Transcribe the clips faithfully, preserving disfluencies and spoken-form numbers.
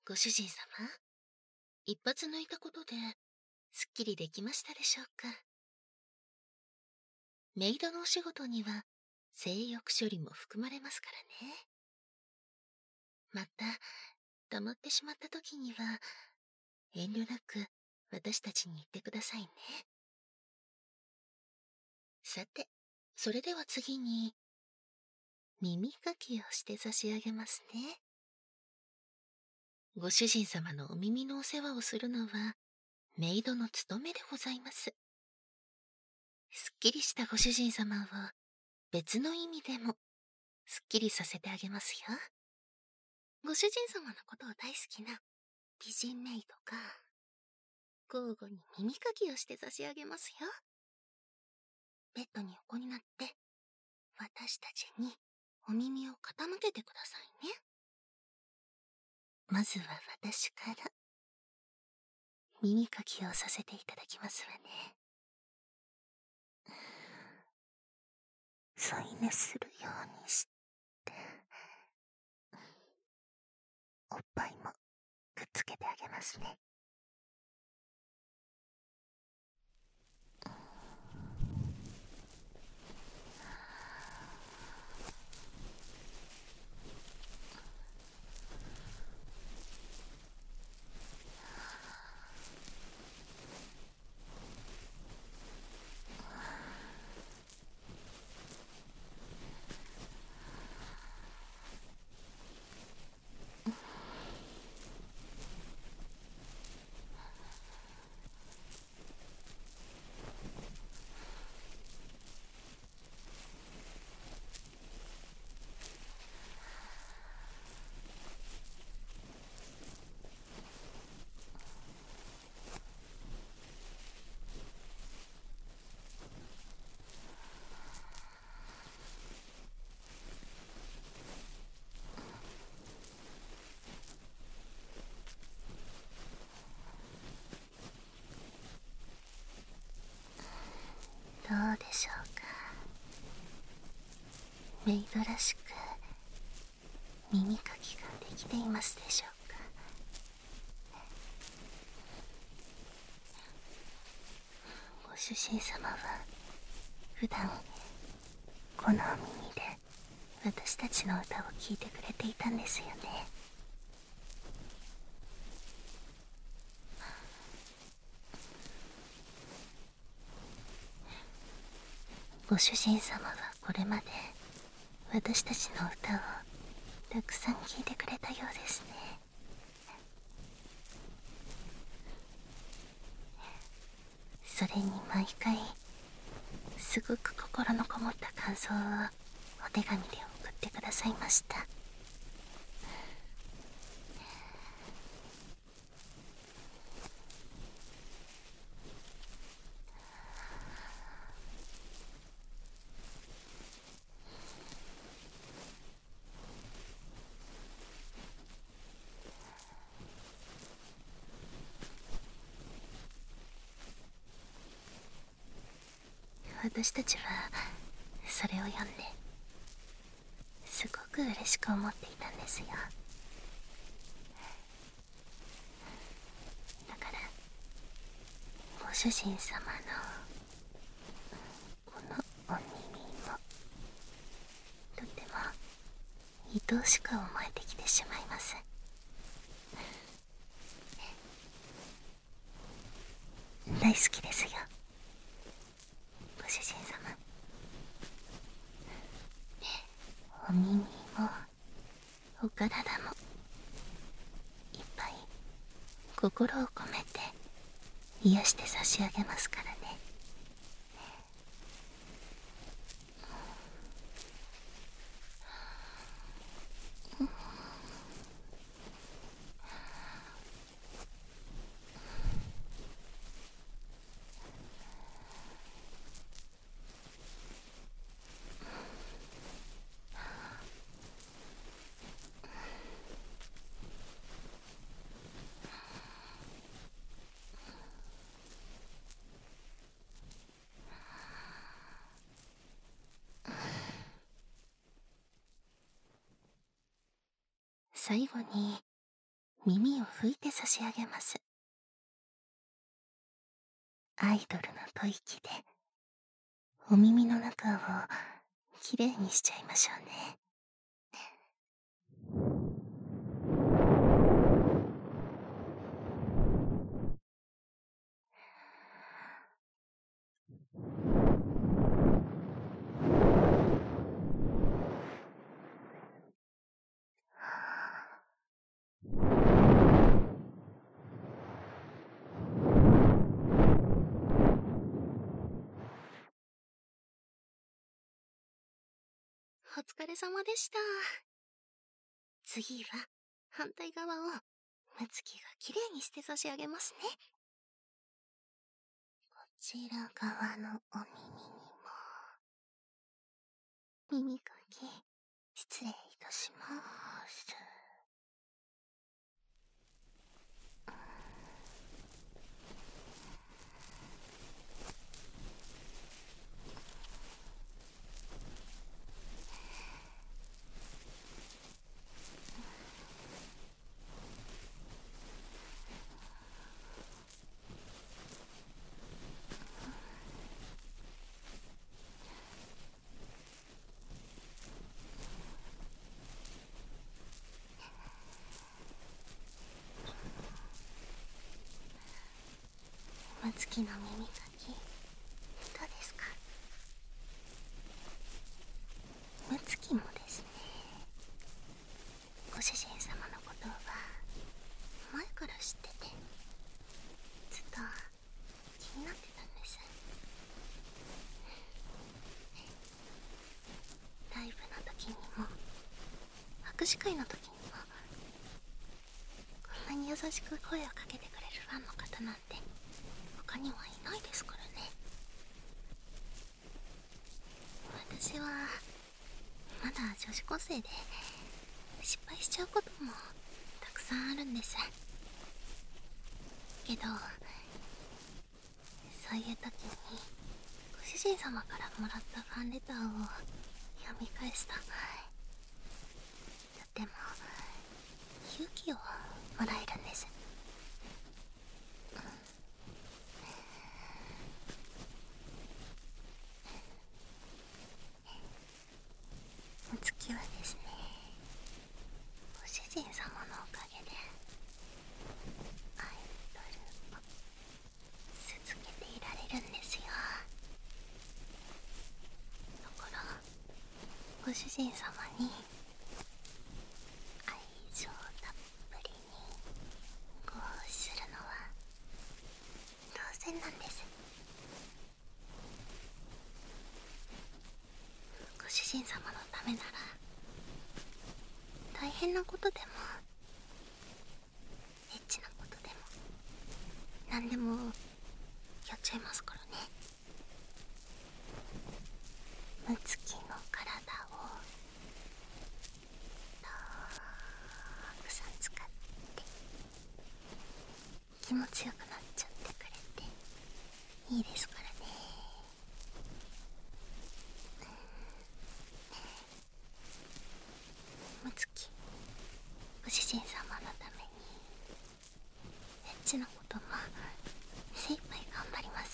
ご主人様、一発抜いたことで、すっきりできましたでしょうか。メイドのお仕事には、性欲処理も含まれますからね。また、溜まってしまった時には、遠慮なく私たちに言ってくださいね。さて、それでは次に、耳かきをして差し上げますね。ご主人様のお耳のお世話をするのは、メイドの務めでございます。すっきりしたご主人様を、別の意味でも、すっきりさせてあげますよ。ご主人様のことを大好きな美人メイドが、交互に耳かきをして差し上げますよ。ベッドに横になって、私たちにお耳を傾けてくださいね。まずは私から、耳かきをさせていただきますわね。添い寝するようにして、おっぱいもくっつけてあげますね。どうでしょうか。メイドらしく耳かきができていますでしょうか。ご主人様は普段このお耳で私たちの歌を聴いてくれていたんですよね。ご主人様はこれまで私たちの歌をたくさん聴いてくれたようですね。それに毎回すごく心のこもった感想をお手紙で送ってくださいました。私たちはそれを読んですごく嬉しく思っていたんですよ。だからご主人様のこのお耳もとても愛おしく思えてきてしまいます。大好きですよ、ご主人様。お耳もお体もいっぱい心を込めて癒して差し上げますからね。最後に耳を拭いて差し上げます。アイドルの吐息でお耳の中をきれいにしちゃいましょうね。お疲れ様でした。次は反対側をむつきがきれいにして差し上げますね。こちら側のお耳にも耳かき失礼いたします。むつきの耳かきどうですか？むつきもですね、ご主人様のことは前から知っててずっと気になってたんです。ライブの時にも握手会の時にもこんなに優しく声をかけてくれるファンの方なんて他にはいないですからね。私はまだ女子高生で失敗しちゃうこともたくさんあるんです。けどそういう時にご主人様からもらったファンレターを読み返すととっても勇気をもらえるんです。むつきはですね、ご主人様のおかげでアイドルを続けていられるんですよ。だからご主人様に愛情たっぷりにご奉仕するのは当然なんです。ご主人様のためなら大変なことでもエッチなことでも何でもやっちゃいますからね。むつきの体をたくさん使って気持ちよくなっちゃってくれていいですからね。むつき、ご主人様のためにエッチなことも精一杯頑張ります。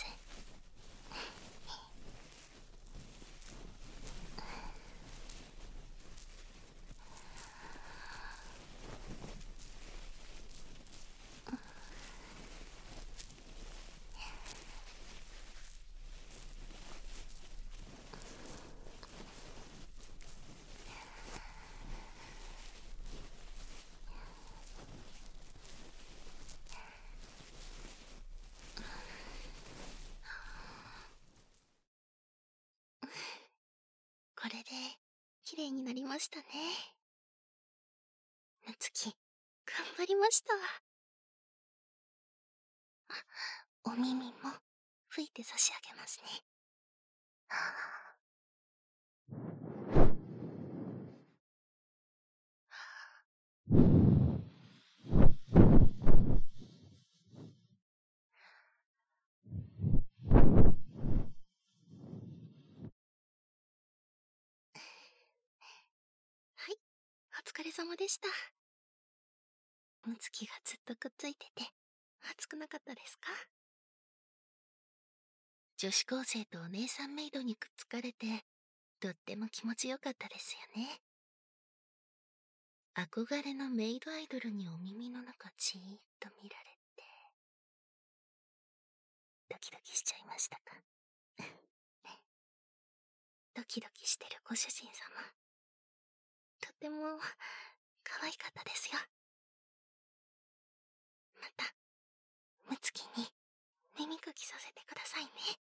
これで綺麗になりましたね。むつき、頑張りました。あ、お耳も拭いて差し上げますね。はい、お疲れ様でした。 むつきがずっとくっついてて、暑くなかったですか？女子高生とお姉さんメイドにくっつかれて、とっても気持ちよかったですよね。憧れのメイドアイドルにお耳の中じーっと見られて、ドキドキしちゃいましたか？ドキドキしてるご主人様、とっても可愛かったですよ。また、むつきに耳かきさせてくださいね。